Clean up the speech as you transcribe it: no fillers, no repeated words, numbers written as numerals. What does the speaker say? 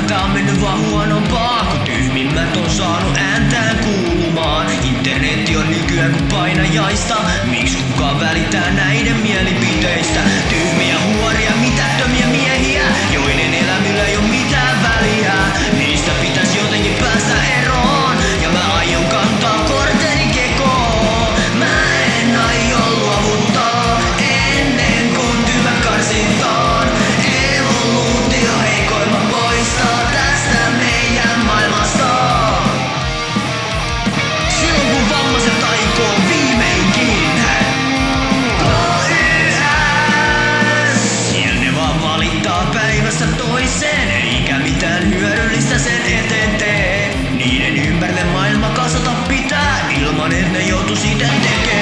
tää on mennyt vaan huonompaa, kun tyhmimmät on saanut ääntään kuulumaan. Internetti on nykyään kuin painajaista, miksi kukaan välittää näiden mielipiteistä? Tyhmiä, huoria, mitättömiä miehiä, joiden elämillä ei oo mitään väliä. Niistä pitäis jotenkin päästä eroon, ja mä aion kantaa korteni kekoon. Mä en aio luovuttaa ennen kuin tyhmät karsitaan. Evoluutio heikoimmat poistaa tästä meidän maailmasta. Silloin kun vammaiset aikoo viimeinkin KYS, ja ne vaan valittaa päivästä toiseen, eikä mitään hyödyllistä sen eteen tee. Niiden ympärille maailma kasata pitää, ilman et ne joutuis ite tekemään.